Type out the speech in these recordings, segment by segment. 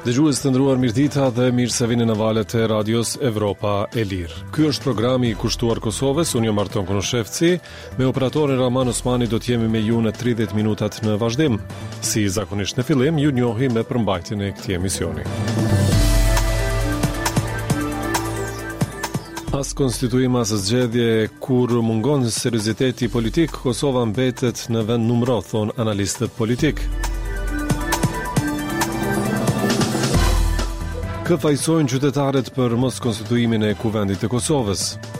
Dëgjues të nderuar, mirëdita dhe mirë se vini në valët e radios Evropa e Lirë. Ky është programi I kushtuar Kosovës, unë jam Arton Konoshevci, me operatorin Raman Osmani do të jemi me ju në 30 minutat në vazhdim. Si zakonisht në fillim, ju njohi me përmbajtjen e këtij emisioni. As konstituim as zgjedhje, kur mungon serioziteti politik, Kosova mbetet në vend numëro, thon analistët politik. Kë fajsojnë qytetarët për mos konstituimin e kuvendit të Kosovës?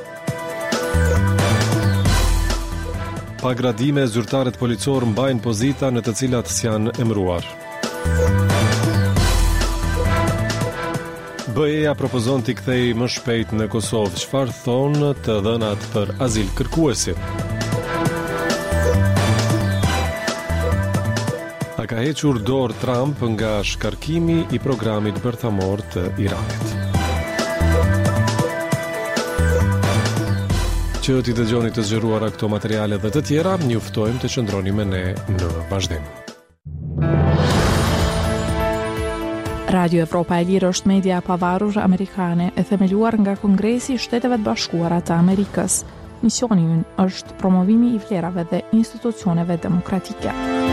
Pa gradime, zyrtarët policor mbajnë pozita në të cilat s'janë emëruar. BE-ja propozon t'i kthej më shpejt në Kosovë. Çfarë thonë të dhënat për azil kërkuesit? A ka hequr dorë Trump nga shkarkimi I programit bërthamor të Iranit. Që t'i dëgjoni të zgjeruara këto materiale dhe të tjera, ju ftojmë të qëndroni me ne në vazhdim. Radio Evropa e Lirë është media pavarur amerikane e themeluar nga Kongresi I Shteteve të Bashkuara të Amerikës. Misioni ynë është promovimi I vlerave dhe institucioneve demokratike.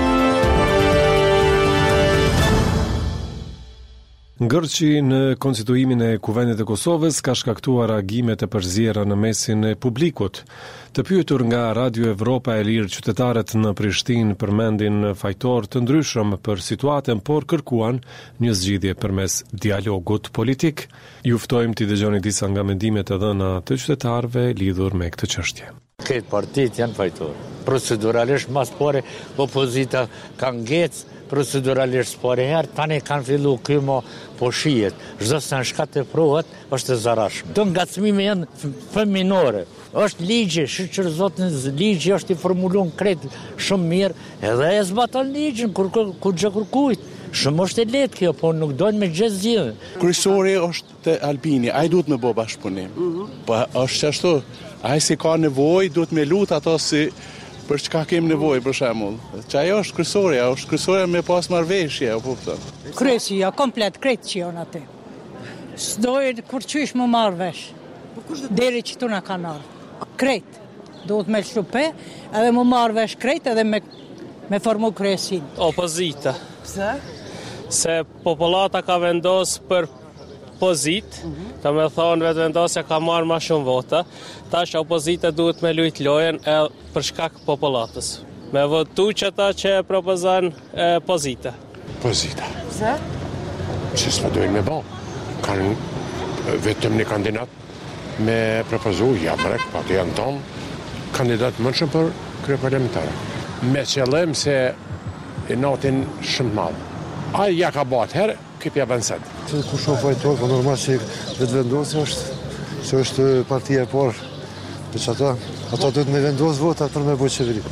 Ngërçi në konstituimin e kuvendit të Kosovës ka shkaktuar reagime të përzierë në mesin e publikut. Të pyetur nga Radio Evropa e Lirë, qytetarët në Prishtinë përmendin fajtor të ndryshëm për situatën, por kërkuan një zgjidhje përmes dialogut politik. Ju ftojmë t'i dëgjoni disa nga mendimet e dhëna të qytetarëve lidhur me këtë çështje. Këtë partit janë fajtor. Proceduralisht mas pare opozita kanë ngecë, proceduralisht pare herë, tani kanë fillu këmo po shijet. Çdo sa shkat e provat është e zarashme. Të ngacmime janë fëminore. Është ligji, shoqërzotën ligji është I formuluar krejt shumë mirë, edhe e zbaton ligjin kur gjë kërkujt. Shumë është e lehtë kjo, po nuk dojnë me gjë zgjidhje. Kryesori është Albini, ai duhet me bë bashkëpunim. Po është ashtu, ai si ka nevojë duhet me lut ato si për çka kemi nevojë për shembull. Që ajo është kryesorja me pas marrëveshje, apo kupton. Kryesia komplet krejt që janë aty. S'dojë kur qysh më marr vesh. Deri që tu na kanë ardhur. Krejt. Duhet me shupe, edhe më marr vesh krejt edhe me formu kryesin. Opozita. Pse? Se populata ka vendos për pozit, ka me thonë vetë vendosja ka marrë ma shumë vota, tash opozita duhet me lujt lojen për shkak popullatës. Me votu që ta që propozan pozita. Pozita. Pse? Se s'ma dojnë me bo. Kanë vetëm një kandidat me propozu, jamrek, pa të janë tonë, kandidat më shumë për krye parlamentare. Me qëllim se I natin shumë madhë. Ai ja ka bat herë, këpja bënset. Kur shumë fajtor, po normal që vetë vendosë është partia e parë. Për që ata duhet me vendosë votat për me bëjë qeveri.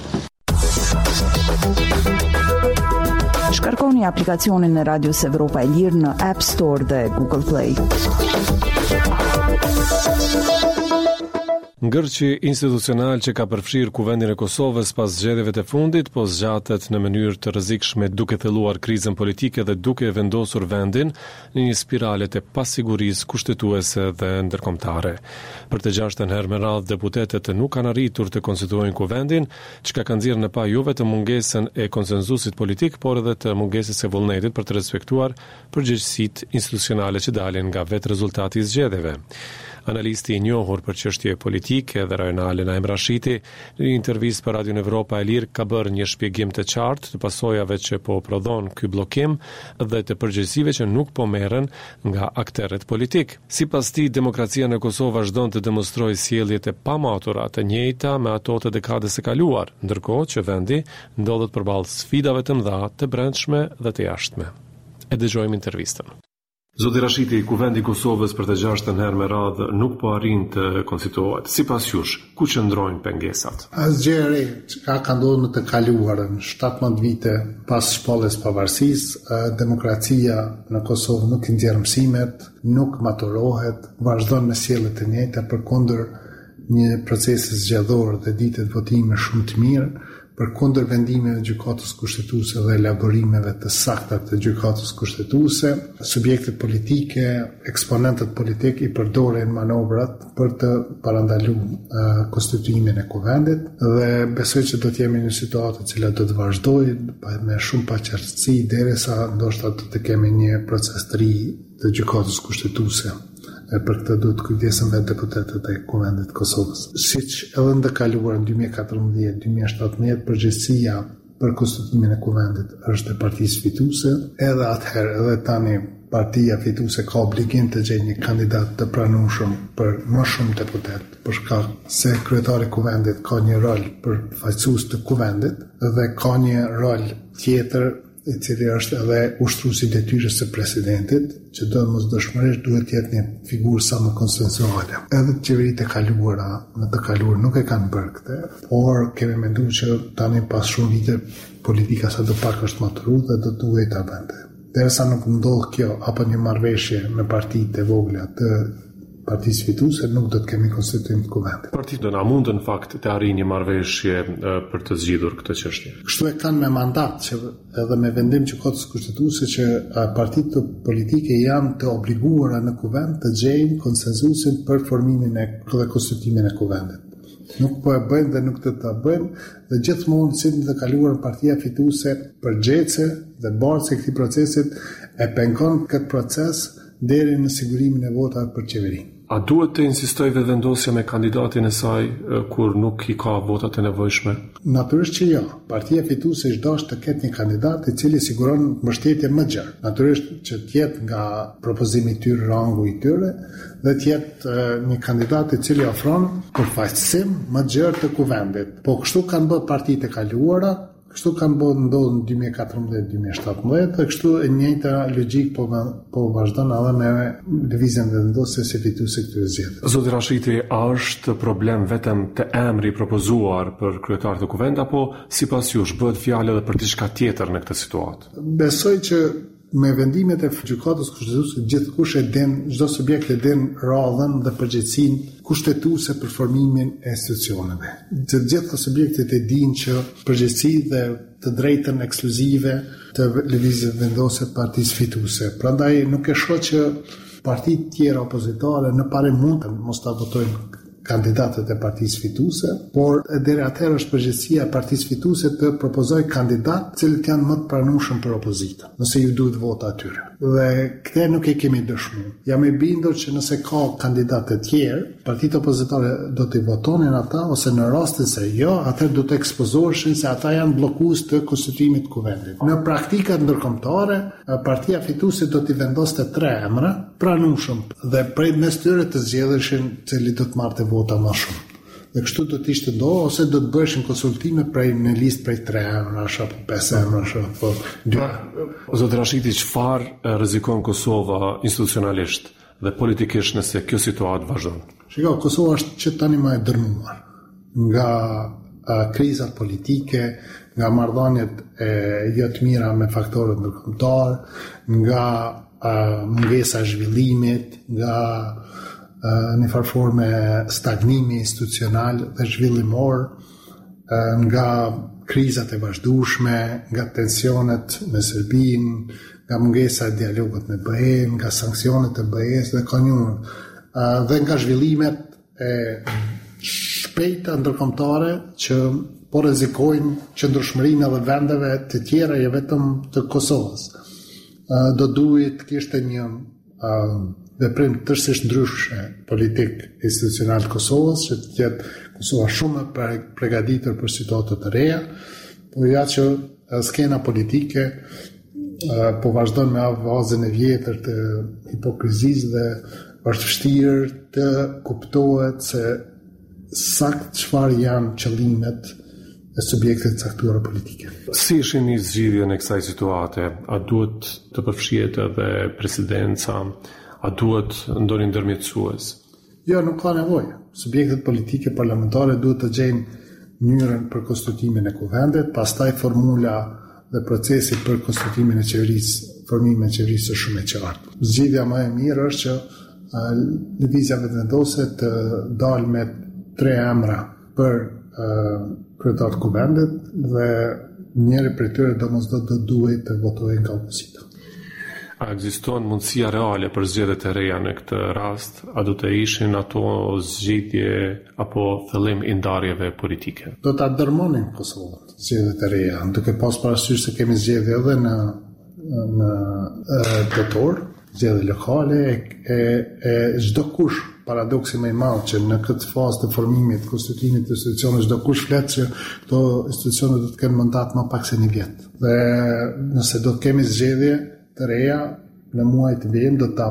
Shkarkoni aplikacionin e Radios Evropa e Lirë në App Store dhe Google Play. Ngërçi institucional që ka përfshirë kuvendin e Kosovës pas zgjedhjeve të fundit, po zgjatet në mënyrë të rrezikshme duke thelluar krizën politike dhe duke vendosur vendin në një spirale të pasigurisë kushtetuese dhe ndërkombëtare. Për të 6-ën herë me radhë deputetët nuk kanë arritur të konstituojnë kuvendin, çka ka nxjerrë në pa jo vetëm mungesën e konsenzusit politik, por edhe të mungesës së vullnetit për të respektuar përgjegjësitë institucionale që dalin nga vetë rezultati I zgjedhjeve. Analisti I njohur për çështje politike dhe rajonale Naim Rashiti, në një intervistë për Radio Evropa e Lirë ka bërë një shpjegim të qartë të pasojave që po prodhon ky bllokim dhe të përgjegjësive që nuk po merren nga aktorët politik. Sipas tij, demokracia në Kosovë vazhdon të demonstrojë sjelljet e pamatura të njëjta me ato të dekadës së kaluar, ndërkohë që vendi ndodhet përballë sfidave të mëdha të brendshme dhe të jashtme. E dëgjojmë intervistën. Zoti Rashiti, kuvendi I Kosovës për të 6-ën herë me radhë nuk po arrin të konstituohet. Sipas jush, ku qëndrojnë pengesat? Asgjë që ka ndodhur në të kaluarën 17 vite pas shpalljes pavarësisë, demokracia në Kosovë nuk I nxjerr mësimet, nuk maturohet, vazhdon me sjellje të njëjta përkundër një procesi zgjedhor dhe ditë votime shumë të mirë, për kundër vendimeve të gjykatës kushtetuese dhe elaborimeve të sakta të gjykatës kushtetuese, subjektet politike, eksponentët politik i përdoren manovrat për të parandaluar konstituimin e kuvendit dhe besoj që do të jemi në situatë e cila do të vazhdojë me shumë paqartësi derisa ndoshta të kemi një proces të ri të gjykatës kushtetuese. Për këtë duhet kujdesen dhe deputetët e Kuvendit Kosovës. Siç edhe në të kaluar në 2014-2017, përgjegjësia për konstituimin e Kuvendit është e partisë fituese, edhe atëherë edhe tani partia fituese ka obligim të gjejë një kandidat të pranueshëm për më shumë deputet, për shkak se kryetari i Kuvendit ka një rol përfaqësues të Kuvendit dhe ka një rol tjetër i cili është edhe ushtruesi i detyrës së presidentit, që domosdoshmërisht duhet të jetë një figurë sa më konsensuale. Edhe qeveritë e kaluara, në të kaluar nuk e kanë bërë këtë, por kemi menduar që tani pas shumë vite politika sa do pak është maturuar dhe do duhet ta bënte. Derisa nuk ndodh kjo apo një marrëveshje me partitë e vogla të partisë fituese, nuk do të kemi konstituim të kuvendit. Partitë do na mundën në fakt të arrijë një marrëveshje për të zgjidhur këtë çështje. Kështu e kanë me mandat që edhe me vendim të gjykatës kushtetuese që partitë politike janë të obliguara në kuvend të gjejnë konsensusin për formimin e dhe konstituimin e kuvendit. Nuk po e bëjnë dhe nuk të ta bëjnë dhe gjithmonë si të kaluar partia fituese përgjithëse dhe bartës e këtij procesit e pengon këtë proces deri në sigurimin e votave për qeverinë. A duhet të insistoj vendosja me kandidatin e saj kur nuk i ka votat e nevojshme? Natyrisht që jo. Partia fituese është dashur të ketë një kandidat i cili siguron mbështetje më gjerë. Natyrisht që të jetë nga propozimi i tyre, rangu i tyre, dhe të jetë një kandidat i cili ofron përfaqësim më gjerë të kuvendit. Po kështu kanë bërë partitë e kaluara, kështu kanë bërë ndodhë në 2014-2017 dhe kështu e njëjta logjik po vazhdon edhe me lëvizjen vendosje si fituese këtyre zgjedhjeve. Zoti Rashiti, a është problem vetëm të emri propozuar për kryetar të kuvend apo sipas jush bëhet fjalë edhe për diçka tjetër në këtë situatë? Besoj që me vendimet e gjykatës kushtetuese gjithkush e din, çdo subjekt e din radhën dhe përgjegjësinë kushtetuese për formimin e institucioneve. Të gjitha subjektet e dinë që përgjegjësi dhe të drejtën ekskluzive të lëvizjes vendosje partisë fituese. Prandaj nuk e shoh që partitë tjera opozitare në parë mund të mos ta votojnë kandidatët e partisë fituese, por deri atëherë është përgjegjësia e partisë fituese të propozojë kandidatë cilët janë më të pranueshëm për opozitën, nëse ju duhet vota atyre. Dhe këtë nuk e kemi dëshmuar. Jam i bindur që nëse ka kandidatë të tjerë, partitë opozitare do t'i votonin ata ose në rastin se jo, atëherë do të ekspozoheshin se ata janë bllokues të konstituimit të kuvendit. Në praktikat ndërkombëtare, partia fituese do t'i vendoste 3 emra pranueshëm dhe prej mes tyre të zgjedheshin cili do të marrte vota më shumë. Dhe kështu do të ishte ose do të bëheshin konsultime në listë prej 3 emrash apo 5 emrash apo 2. Zoti Rashiti, çfarë rrezikon Kosova institucionalisht dhe politikisht nëse kjo situatë vazhdon? Shiko, Kosova është që tani më e dërmuar nga krizat politike, nga marrëdhëniet jo të mira me faktorët ndërkombëtar, nga mungesa e zhvillimit, nga në farforme stagnimi institucional dhe zhvillimor, nga krizat e vazhdueshme, nga tensionet me Serbinë, nga mungesa e dialogut me BE-n, nga sanksionet e BE-s dhe konjur, dhe nga zhvillimet e shpejta ndërkombëtare që po rrezikojnë qëndrueshmërinë edhe vendeve të tjera jo vetëm të Kosovës. Do duhet të kishte një veprim tërësisht ndryshe politik institucional të Kosovës, që të jetë Kosova shumë e përgatitur për situata të reja, por ja që skena politike po vazhdon me avazën e vjetër të hipokrizisë dhe është vështirë të kuptohet se sakt çfarë janë qëllimet e subjektet caktuara politike. Si shihni zgjidhjen e kësaj situate? A duhet të përfshihet edhe presidenca? A duhet ndonjë ndërmjetësues? Jo, nuk ka nevojë. Subjektet politike parlamentare duhet të gjejnë mënyrën për konstituimin e kuvendit, pastaj formula dhe procesi për konstituimin e qeverisë, formimin e qeverisë është shumë e qartë. Zgjidhja më e mirë është që lëvizja vendosje të dalë me 3 emra për kryetar të kuvendit dhe njëri prej tyre domosdoshmë do duhet të votojë nga opozita. A ekziston mundësia reale për zgjedhjet e reja në këtë rast? A do të ishin ato zgjidhje apo fillim i ndarjeve politike? Do ta dërmonin Kosovën zgjedhjet e reja, duke pas parasysh se kemi zgjedhje edhe në tetor, zgjedhje lokale e çdo kush. Paradoksi më i madh që në këtë fazë të formimit të konstituimit të institucioneve çdo kush flet se këto institucione do të kenë mandat më pak se 1 vjet. Dhe nëse do të kemi zgjedhje të reja në muaj të vijim do ta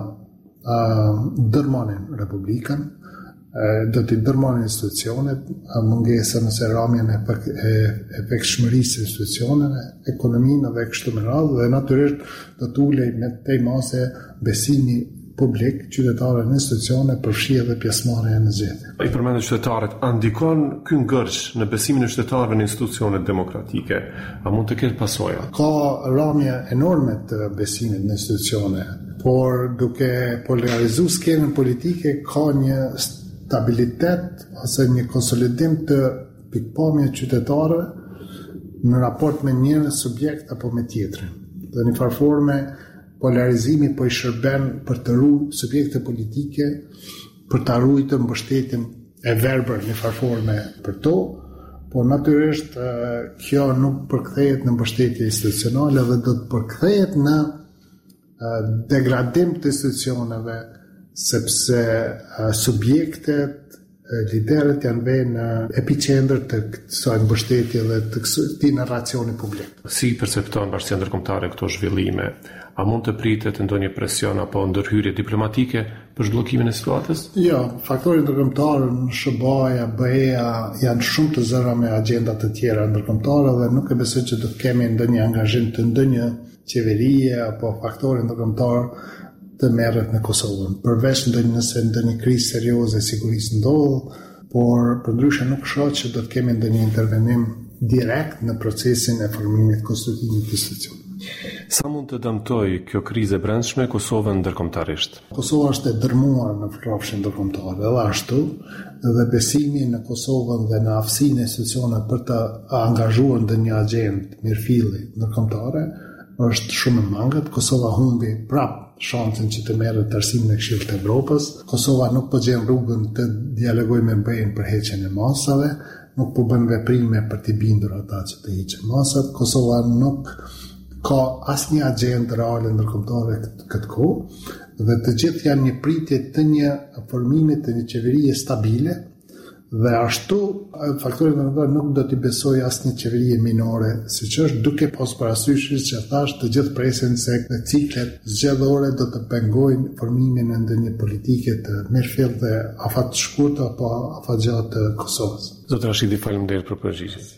dërmonin Republikën, do t'i dërmonin institucionet, mungesa nëse ramjen e efektshmërisë së institucioneve, ekonominë dhe kështu me radhë, dhe natyrisht do t'ulej me tej mase besimi publik, qytetarë në institucione, përfshi edhe pjesëmarrje në zgjedhje. I përmendë qytetarët, a ndikon ky ngërç në besimin e qytetarëve në institucionet demokratike? A mund të ketë pasoja? Ka rrëmje enorme të besimit në institucione, por duke polarizuar skenën politike ka një stabilitet ose një konsolidim të pikpamjes qytetarëve në raport me një subjekt apo me tjetrin. Dhe në farë forme polarizimi po i shërben për të ruajtur subjekte politike, për të ruajtur mbështetjen e verbër në farforme për to, por natyrisht kjo nuk përkthehet në mbështetje institucionale dhe do të përkthehet në degradim të institucioneve, sepse subjektet, liderët janë vënë në epicentër të kësaj mbështetje dhe të këtij narracioni publik. Si percepton Bashkia Ndërkombëtare këto zhvillime? A mund të pritet ndonjë presion apo ndërhyrje diplomatike për zhbllokimin e situatës? Jo, faktorit ndërkombëtar në SBA-ja, BE-ja janë shumë të zëra me agenda të tjera ndërkombëtare dhe nuk e besoj që do të kemi ndonjë angazhim të ndonjë qeverie apo faktori ndërkombëtar të merret në Kosovën. Përveç nëse ndonjë krizë serioze sigurisë ndodh, por përndryshe nuk shoh që do të kemi ndonjë intervenim direkt në procesin e formimit konstitutivit të institucionit. Sa mund të dëmtoj kjo krizë e brendshme Kosovën ndërkombëtarisht? Kosova është e dërmuar në rrafshin ndërkombëtar, edhe ashtu, dhe besimi në Kosovën dhe në aftësinë e institucioneve për të angazhuar në një agjendë mirëfilli ndërkombëtare është shumë e mangët. Kosova humbi prap shansën që të merret arsimin e Këshillit të Evropës. Kosova nuk po gjen rrugën të dialogojë me BE-n për heqjen e masave, nuk po bën veprime për të bindur ata që të hiqin masat. Kosova nuk ka asnjë agjendë reale ndërkombëtare këtë kohë dhe të gjithë janë një pritje të një formimit të një qeverie stabile dhe ashtu faktorit ndërkombëtar nuk do t'i besoj asnjë qeverie minore, siç është duke pas parasysh që thash të gjithë presin se ciklet zgjedhore do të pengojnë formimin e ndonjë politike të mirëfillt dhe afat shkurt apo afat gjatë të Kosovës. Zotëra Rashidi, faleminderit për përgjigjet.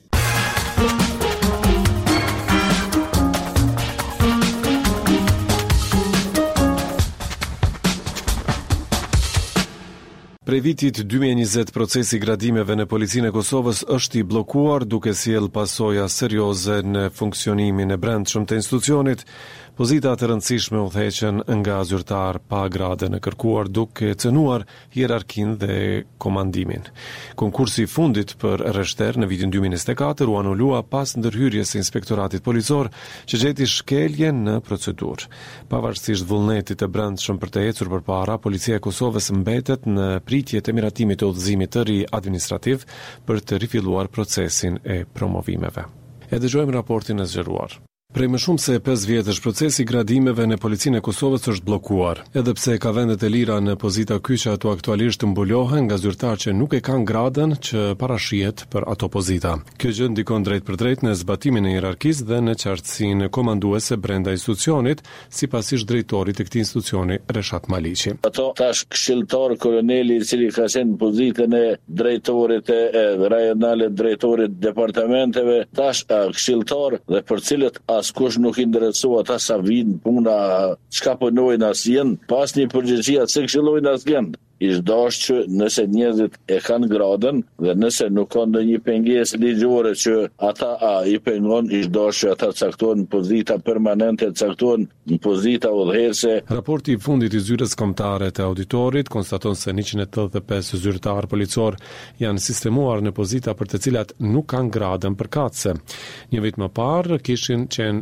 Prej vitit 2020 procesi i gradimeve në policinë e Kosovës është i bllokuar duke sjellë pasoja serioze në funksionimin e brendshëm të institucionit. Pozita të rëndësishme udhëheqen nga zyrtar pa grade në kërkuar duke cënuar hierarkinë dhe komandimin. Konkursi i fundit për rreshter në vitin 2024 u anulua pas ndërhyrjes së inspektoratit policor që gjeti shkelje në procedurë. Pavarësisht vullnetit të brendshëm për të ecur përpara, policia e Kosovës mbetet në pritje të miratimit të udhëzimit të ri administrativ për të rifilluar procesin e promovimeve. E dëgjojmë raportin e zgjeruar. Prej më shumë se 5 vjetësh procesi i gradimeve në policinë e Kosovës është bllokuar, edhe pse ka vendet e lira në pozita kyçe ato aktualisht mbulohen nga zyrtar që nuk e kanë gradën që parashihet për ato pozita. Kjo gjë ndikon drejt për drejt në zbatimin e hierarkisë dhe në qartësinë komanduese brenda institucionit, sipas ish drejtorit të këtij institucioni Reshat Maliqi. Ato tash këshilltar koloneli i cili ka qenë në pozitën e drejtorit e rajonale, drejtorit departamenteve, tash këshilltar dhe për cilët askush nuk i interesohet ata sa vinë puna, çka punojnë asjen, pas një përgjegjësia se këshillojnë asgjë. ish dashur që nëse njerëzit e kanë gradën dhe nëse nuk ka ndonjë pengesë ligjore që ata i pengon, ish dashur ata caktohen në pozita permanente, caktohen në pozita udhëheqëse. Raporti i fundit i zyrës kombëtare të auditorit konstaton se 185 zyrtarë policor janë sistemuar në pozita për të cilat nuk kanë gradën përkatëse. Një vit më parë kishin qenë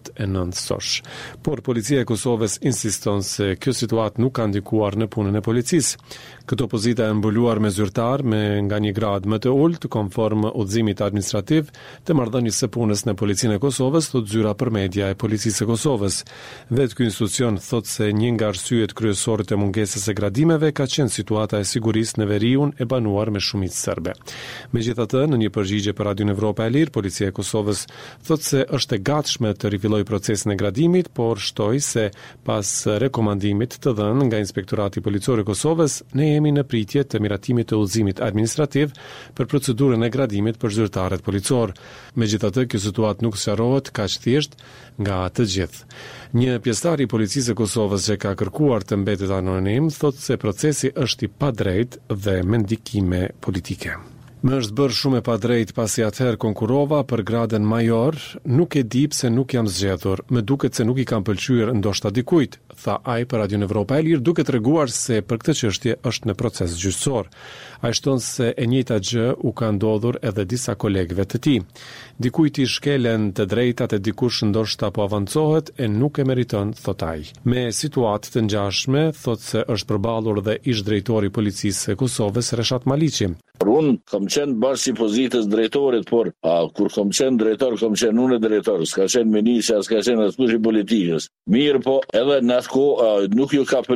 39 sosh. Por policia e Kosovës insiston se kjo situatë nuk ka ndikuar në punën e policisë. Këto pozita e mbuluar me zyrtar me nga një grad më të ulët konform udhëzimit administrativ të marrëdhënies së punës në Policinë e Kosovës, thot zyra për media e Policisë së Kosovës. Vetë ky institucion thot se një nga arsyet kryesore të mungesës së gradimeve ka qenë situata e sigurisë në veriun e banuar me shumicë serbe. Megjithatë, në një përgjigje për Radion Evropa e Lirë, Policia e Kosovës thot se është e gatshme të rifillojë procesin e gradimit, por shtoi se pas rekomandimit të dhënë nga Inspektorati Policor i Kosovës, ne jemi në pritje të miratimit të udhëzimit administrativ për procedurën e gradimit për zyrtarët policor. Megjithatë, kjo situatë nuk sqarohet kaq thjesht nga të gjithë. Një pjesëtar i Policisë së Kosovës që ka kërkuar të mbetet anonim thotë se procesi është i padrejtë dhe me ndikime politike. Më është bërë shumë e padrejt pasi atëherë konkurova për gradën major, nuk e di pse nuk jam zgjedhur, më duket se nuk i kam pëlqyer ndoshta dikujt, tha ai për Radion Evropa e Lirë, duke treguar se për këtë çështje është në proces gjyqësor. Ai shton se e njëjta gjë u ka ndodhur edhe disa kolegëve të tij. Dikujt i shkelen të drejtat e dikush ndoshta po avancohet e nuk e meriton, thot ai. Me situatë të ngjashme, thot se është përballur dhe ish drejtori i Policisë së Kosovës Reshat Maliqi. Unë kam qenë bashkë si pozitës drejtorit, por kur kam qenë drejtor, kam qenë unë drejtor, s'ka qenë ministra, s'ka qenë askush i politikës. Mirë, po edhe në atë kohë nuk ju ka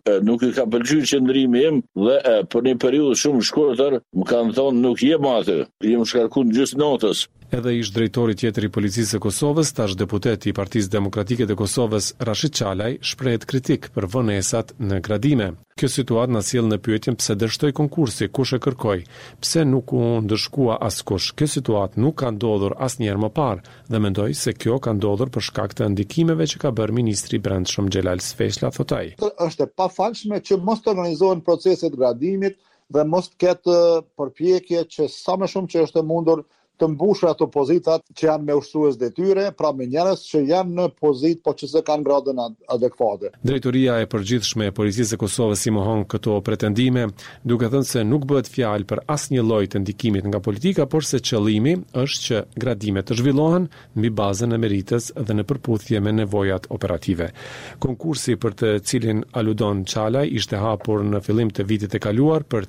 pëlqyer qëndrimi im dhe për një periudhë shumë shkurtër më kanë thonë nuk jem aty, jem shkarkuar gjysmë natës. Edhe ish drejtori tjetër i Policisë së Kosovës, tash deputet i Partisë Demokratike të Kosovës, Rashid Çalaj, shprehet kritik për vonesat në gradime. Kjo situatë na sjell në pyetjen pse dështoi konkursi, kush e kërkoi, pse nuk u ndëshkua askush. Kjo situatë nuk ka ndodhur asnjëherë më parë dhe mendoj se kjo ka ndodhur për shkak të ndikimeve që ka bërë ministri i Brendshëm Xhelal Sfeshla, thot ai. Është e pafalshme që mos të organizohen proceset gradimit dhe mos të ketë përpjekje që sa më shumë që është e mundur të mbushur ato pozitat që janë me ushtrues detyre, pra me njerëz që janë në pozitë po që se kanë gradën adekuate. Drejtoria e përgjithshme e Policisë së Kosovës si mohon këto pretendime, duke thënë se nuk bëhet fjalë për asnjë lloj të ndikimit nga politika, por se qëllimi është që gradimet të zhvillohen mbi bazën e meritës dhe në përputhje me nevojat operative. Konkursi për të cilin aludon Çalaj ishte hapur në fillim të vitit e kaluar për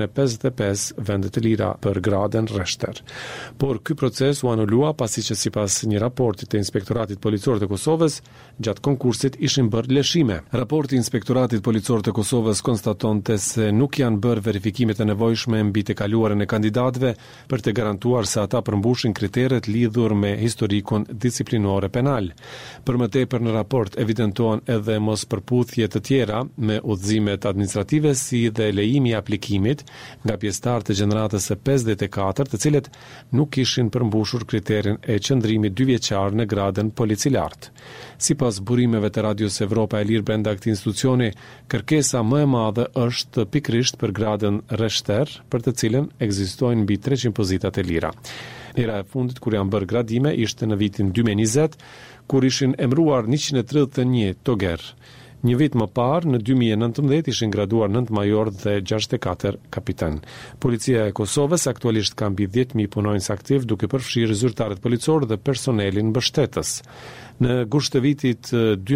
355 vende të lira për gradën reshter. Por ky proces u anulua pasi që sipas një raporti të Inspektoratit Policor të Kosovës, gjatë konkursit ishin bërë lëshime. Raporti i Inspektoratit Policor të Kosovës konstatonte se nuk janë bërë verifikimet e nevojshme mbi të kaluarën e kandidatëve për të garantuar se ata përmbushin kriteret lidhur me historikun disiplinore penal. Për më tepër në raport evidentohen edhe mos përputhje të tjera me udhëzimet administrative si dhe lejimi i aplikimit nga pjesëtarë të gjeneratës së 54, të cilët nuk kishin përmbushur kriterin e qëndrimit 2 vjeçar në gradën policilart. Sipas burimeve të Radios Evropa e Lirë brenda këtij institucioni, kërkesa më e madhe është pikërisht për gradën reshter, për të cilën ekzistojnë mbi 300 pozita të lira. Era e fundit kur janë bërë gradime ishte në vitin 2020, kur ishin emëruar 131 toger. Një vit më parë, në 2019, ishin graduar 9 major dhe 64 kapitan. Policia e Kosovës aktualisht ka mbi 10.000 punonjës aktiv, duke përfshirë zyrtarët policor dhe personelin mbështetës. Në gusht të vitit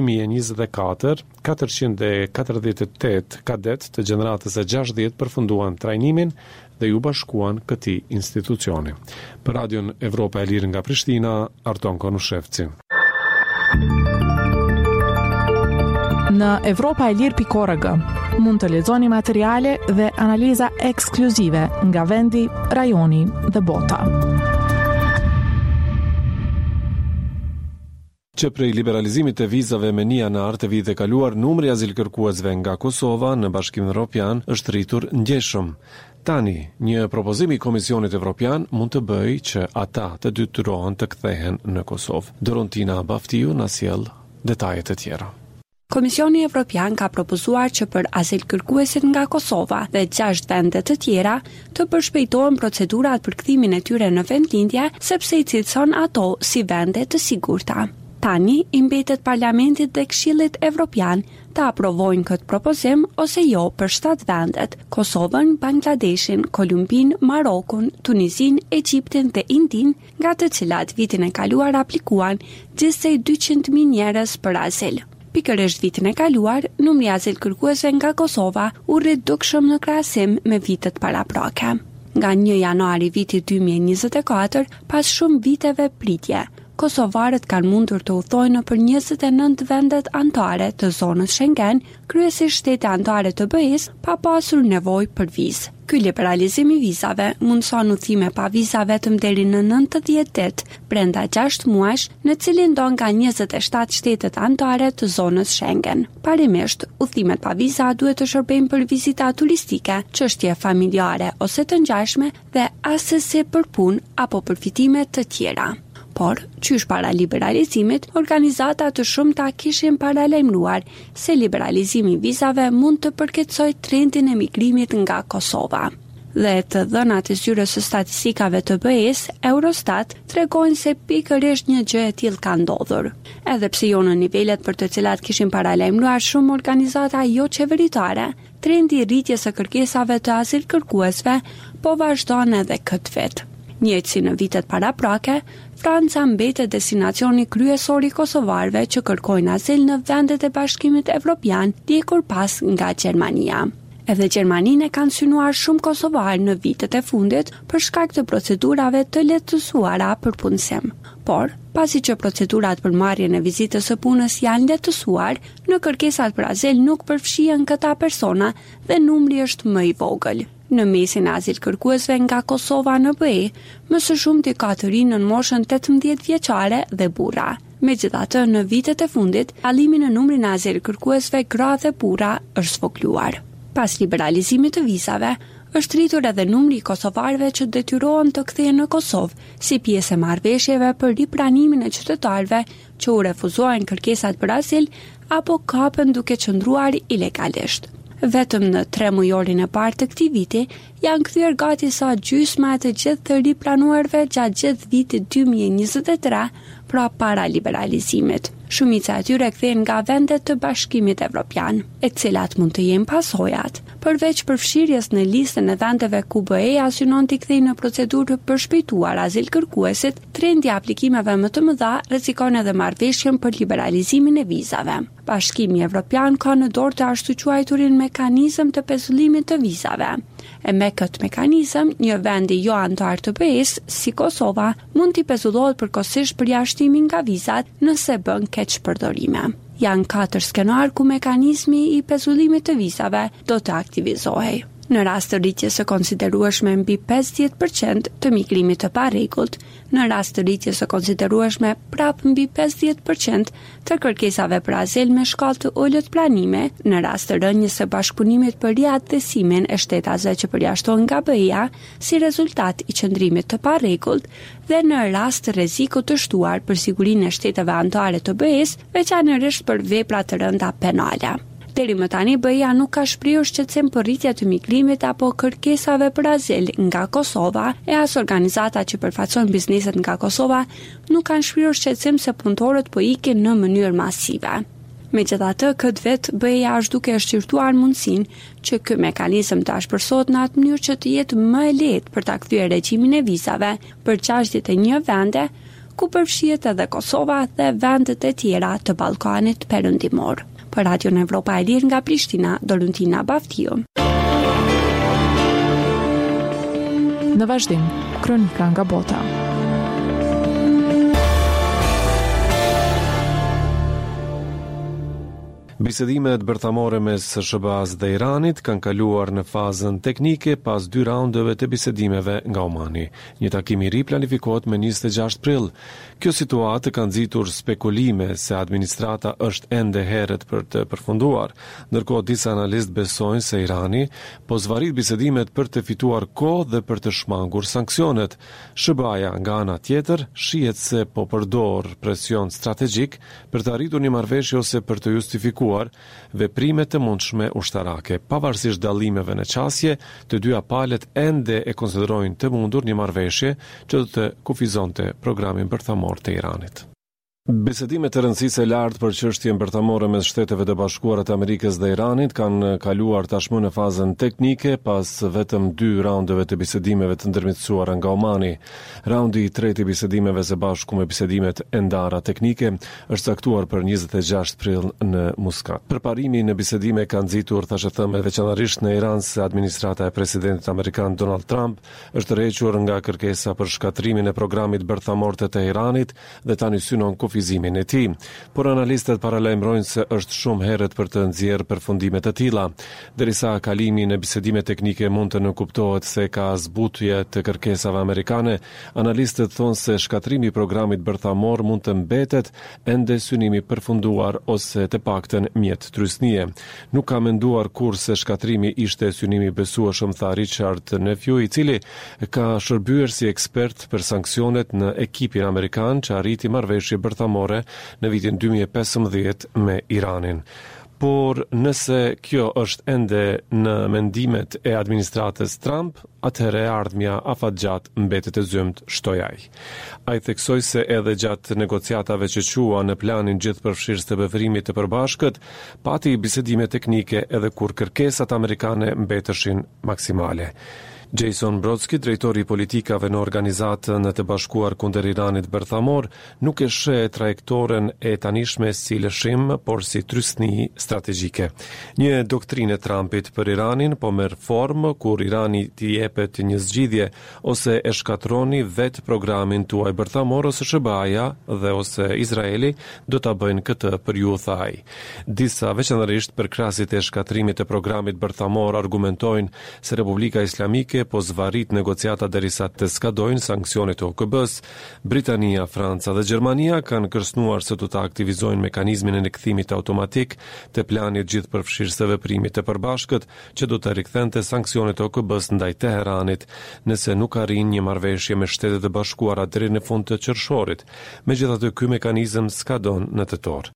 2024, 448 kadet të gjeneratës e 60 përfunduan trajnimin dhe ju bashkuan këtij institucioni. Për Radion Evropa e Lirë nga Prishtina, Arton Konushevci. Në evropaelir.org mund të lexoni materiale dhe analiza ekskluzive nga vendi, rajoni dhe bota. Që prej liberalizimit të vizave me një janar të vitit e kaluar, numri azilkërkuesve nga Kosova në Bashkimin Evropian është rritur ndjeshëm. Tani, një propozim i Komisionit Evropian mund të bëjë që ata të detyrohen të kthehen në Kosovë. Dorontina Baftiu na sjell detajet e tjera. Komisioni Evropian ka propozuar që për azilkërkuesit nga Kosova dhe 6 vende të tjera të përshpejtohen procedurat për kthimin e tyre në vendlindje, sepse i cilëson ato si vende të sigurta. Tani i mbetet Parlamentit dhe Këshillit Evropian të aprovojnë këtë propozim ose jo për 7 vendet: Kosovën, Bangladeshin, Kolumbin, Marokun, Tunizin, Egjiptin dhe Indin, nga të cilat vitin e kaluar aplikuan gjithsej 200.000 njerëz për azil. Pikërisht vitin e kaluar, numri azilkërkuesve nga Kosova u rrit dukshëm në krahasim me vitet paraprake. Nga 1 janari vitit 2024, pas shumë viteve pritje, kosovarët kanë mundur të udhtojnë nëpër 29 vendet anëtare të zonës Schengen, kryesisht shtete anëtare të BE-s, pa pasur nevojë për vizë. Ky liberalizim i vizave mundson udhëtime pa viza vetëm deri në 90 ditë brenda 6 muajsh, në cilin do nga 27 shtetet anëtare të zonës Schengen. Parimisht, udhëtimet pa viza duhet të shërbejnë për vizita turistike, çështje familjare ose të ngjashme dhe asesi për punë apo përfitime të tjera. Por, qysh para liberalizimit, organizata të shumta kishin paralajmëruar se liberalizimi i vizave mund të përkeçojë trendin e migrimit nga Kosova. Dhe të dhënat e zyrës së statistikave të BE-s, Eurostat, tregojnë se pikërisht një gjë e tillë ka ndodhur. Edhe pse jo në nivelet për të cilat kishin paralajmëruar shumë organizata jo qeveritare, trendi i rritjes së kërkesave të azilkërkuesve po vazhdon edhe këtë vit. Njëjtë si në vitet paraprake, Franca mbetet destinacioni kryesor i kosovarëve që kërkojnë azil në vendet e Bashkimit Evropian, ndjekur pas nga Gjermania. Edhe Gjermaninë kanë synuar shumë kosovarë në vitet e fundit për shkak të procedurave të lehtësuara për punësim. Por, pasi që procedurat për marrjen e vizitës së punës janë lehtësuar, në kërkesat për azil nuk përfshihen këta persona dhe numri është më i vogël. Në mesin e azilkërkuesve nga Kosova në BE, më së shumti ka të rinë në moshën 18 vjeçare dhe burra. Megjithatë, në vitet e fundit, dallimi në numrin e azilkërkuesve gra dhe burra është zvogëluar. Pas liberalizimit të vizave, është rritur edhe numri i kosovarëve që detyrohen të kthehen në Kosovë, si pjesë e marrëveshjeve për ripranimin e qytetarëve që u refuzojnë kërkesat për azil apo kapen duke qëndruar ilegalisht. Vetëm në 3 mujorin e parë të këtij viti janë kthyer gati sa gjysma e të gjithë të riplanuarve gjatë gjithë vitit 2023, pra para liberalizimit. Shumica e tyre kthehen nga vendet të Bashkimit Evropian, e cilat mund të jenë pasojat. Përveç përfshirjes në listën e vendeve ku BE-ja synon t'i kthejë në procedurë për shpejtuar azilkërkuesit, trendi i aplikimeve më të mëdha rrezikon edhe marrëveshjen për liberalizimin e vizave. Bashkimi Evropian ka në dorë të ashtu quajturin mekanizëm të pezullimit të vizave. E me këtë mekanizëm, një vendi jo antar të BE-s, si Kosova, mund t'i pezullohet përkohësisht përjashtimin nga vizat nëse bën keq përdorime. Janë 4 skenar ku mekanizmi i pezullimit të vizave do të aktivizohej. Në rast të rritjes së konsiderueshme mbi 50% të migrimit të parregullt, në rast të rritjes së konsiderueshme prapë mbi 50% të kërkesave për azil me shkallë të ulët planime, në rast të rënjes së bashkëpunimit për riadhesimin e shtetazve që përjashtohen nga BE-ja si rezultat i qëndrimit të parregullt dhe në rast të rrezikut të shtuar për sigurinë e shteteve anëtare të BE-s, veçanërisht për vepra të rënda penale. Deri më tani BE-ja nuk ka shprehur shqetësim për rritje të migrimit apo kërkesave për azil nga Kosova, e as organizata që përfaqësojnë bizneset nga Kosova nuk kanë shprehur shqetësim se punëtorët po ikin në mënyrë masive. Megjithatë, këtë vit BE-ja është duke shqyrtuar mundësinë që ky mekanizëm të ashpërsohet në atë mënyrë që të jetë më e lehtë për ta kthyer regjimin e vizave për 61 vende, ku përfshihet edhe Kosova dhe vendet e tjera të Ballkanit Perëndimor. Për Radion Evropa e Lirë nga Prishtina, Doluntina Baftiu. Në vazhdim, kronika nga bota. Bisedimet bërthamore mes SBA-s dhe Iranit kanë kaluar në fazën teknike pas 2 raundeve të bisedimeve nga Omani. Një takim i ri planifikohet me 26 prill. Kjo situatë ka nxitur spekulime se administrata është ende herët për të përfunduar, ndërkohë disa analistë besojnë se Irani po zvarit bisedimet për të fituar kohë dhe për të shmangur sanksionet. SBA-ja nga ana tjetër shihet se po përdor presion strategjik për të arritur një marrëveshje ose për të justifikuar justifikuar veprime të mundshme ushtarake. Pavarësisht dallimeve në qasje, të dyja palët ende e konsiderojnë të mundur një marrëveshje që do të kufizonte programin bërthamor të Iranit. Bisedime të rëndësisë e lartë për çështjen bërthamore mes Shteteve të Bashkuara të Amerikës dhe Iranit kanë kaluar tashmë në fazën teknike pas vetëm 2 raundeve të bisedimeve të ndërmjetësuara nga Omani. Raundi i tretë i bisedimeve së bashku me bisedimet e ndara teknike është caktuar për 26 prill në Muscat. Përparimi në bisedime ka nxitur, thashë thëmë, veçanërisht në Iran se administrata e presidentit amerikan Donald Trump është tërhequr nga kërkesa për shkatrimin e programit bërthamor të Teheranit dhe tani synon fizimin e tij, por analistët paralajmërojnë se është shumë herët për të nxjerrë përfundime të tilla. Derisa kalimi në bisedime teknike mund të nënkuptohet se ka zbutje të kërkesave amerikane, analistët thonë se shkatrimi i programit bërthamor mund të mbetet ende synimi përfunduar ose të paktën mjet trysnie. Nuk ka menduar kur se shkatrimi ishte synimi besueshëm, tha Richard Nephew, i cili ka shërbyer si ekspert për sanksionet në ekipin amerikan që arriti marrëveshje bërthamore në vitin 2015 me Iranin. Por nëse kjo është ende në mendimet e administratës Trump, atëherë ardhmja afatgjatë mbetet e zymt, shtoi ai. Ai theksoi se edhe gjatë negociatave që qua në planin gjithëpërfshirës të befrimit të përbashkët, pati bisedime teknike edhe kur kërkesat amerikane mbeteshin maksimale. Jason Brodsky, drejtori i politikave në Organizatën e të Bashkuar kundër Iranit bërthamor, nuk e sheh trajektoren e tanishme si lëshim, por si trysni strategjike. Një doktrinë e Trumpit për Iranin po merr formë kur Irani t'i jepet një zgjidhje ose e shkatroni vetë programin tuaj bërthamor ose SHBA-ja dhe ose Izraeli do ta bëjnë këtë për ju, tha ai. Disa veçanërisht përkrasit e shkatrimit të programit bërthamor argumentojnë se Republika Islamike po zvarit negociata derisa të skadojnë sanksionet e OKB-s. Britania, Franca dhe Gjermania kanë kërcënuar se do të aktivizojnë mekanizmin e rikthimit automatik të planit gjithëpërfshirës të veprimit të përbashkët që do të rikthente sanksionet e OKB-s ndaj Teheranit nëse nuk arrin një marrëveshje me Shtetet e Bashkuara deri në fund të qershorit. Megjithatë, ky mekanizëm skadon në tetor.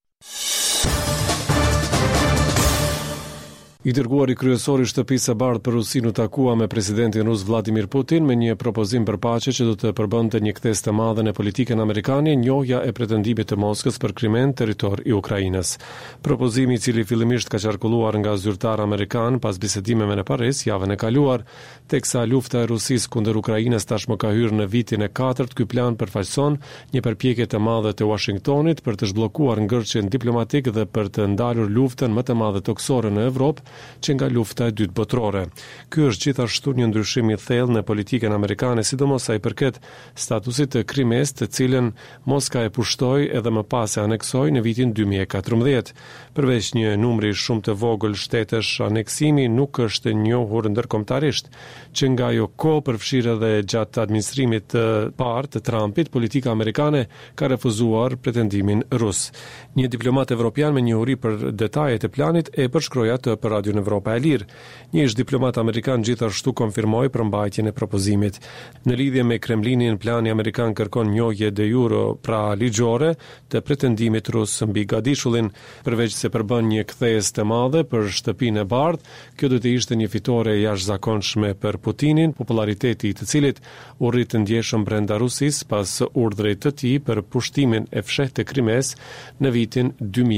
I dërguari kryesori i Shtëpisë së Bardhë për Rusinë u takua me presidentin rus Vladimir Putin me një propozim për paqe që do të përbënte një ktesë të madhe në politikën amerikane, njohja e pretendimit të Moskës për krimen territor i Ukrainës. Propozimi, i cili fillimisht ka qarkulluar nga zyrtar amerikan pas bisedimeve në Paris javën e kaluar, teksa lufta e Rusisë kundër Ukrainës tashmë ka hyrë në vitin e 4, ky plan përfaqëson një përpjekje të madhe të Washingtonit për të zhbllokuar ngërçjen diplomatik dhe për të ndalur luftën më të madhe toksore në Evropë që nga lufta e dytë botërore. Ky është gjithashtu një ndryshim i thellë në politikën amerikane, sidomos sa i përket statusit të Krimes, të cilën Moska e pushtoi edhe më pas e aneksoi në vitin 2014. Përveç një numri shumë të vogël shtetesh, aneksimi nuk është njohur ndërkombëtarisht, që nga ajo kohë përfshirë edhe gjatë administrimit të parë të Trumpit, politika amerikane ka refuzuar pretendimin rus. Një diplomat evropian me njohuri për detajet e planit e përshkroi atë për Radio në Evropa e Lirë. Një ish diplomat amerikan gjithashtu konfirmoi përmbajtjen e propozimit. Në lidhje me Kremlinin, plani amerikan kërkon njohje de jure, pra ligjore, të pretendimit rus mbi Gadishullin, përveç se përbën një kthesë të madhe për Shtëpinë e Bardhë. Kjo do të ishte një fitore jashtëzakonshme për Putinin, populariteti i të cilit u rrit të ndjeshëm brenda Rusisë pas urdhrit të tij për pushtimin e fshehtë të Krimes në vitin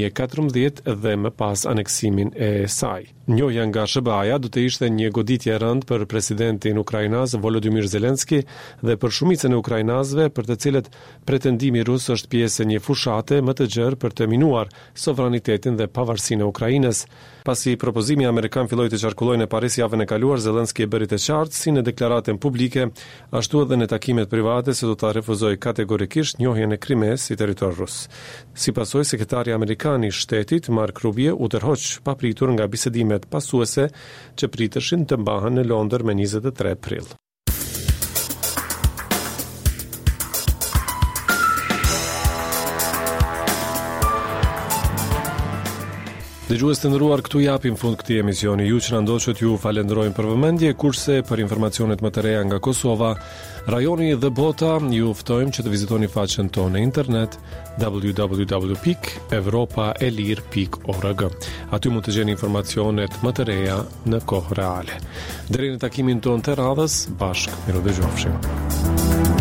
2014 dhe më pas aneksimin e saj. Njohja nga SHBA-ja do të ishte një goditje e rëndë për presidentin ukrainas Volodymyr Zelenski dhe për shumicën e ukrainasëve për të cilët pretendimi rus është pjesë e një fushate më të gjerë për të minuar sovranitetin dhe pavarësinë e Ukrainës. Pasi propozimi amerikan filloi të qarkullojë në Paris javën e kaluar, Zelenski e bëri të qartë si në deklaratën publike, ashtu edhe në takimet private se do ta refuzojë kategorikisht njohjen e Krimes si territor rus. Si pasojë, sekretari amerikan i shtetit Mark Rubio u tërhoq papritur nga bisedimet pasuese që priteshin të mbahen në Londër me 23 prill. Dëgjues të nderuar, këtu japim fund këtij emisioni. Ju që na ndoqët, ju falenderojmë për vëmendje, kurse për informacionet më të reja nga Kosova, Rajoni dhe bota, ju ftojmë që të vizitoni faqen tonë në internet www.evropaelir.org. Aty mund të gjeni informacionet më të reja në kohë reale. Deri në takimin tonë të radhës, bashkë, miru dëgjofshim.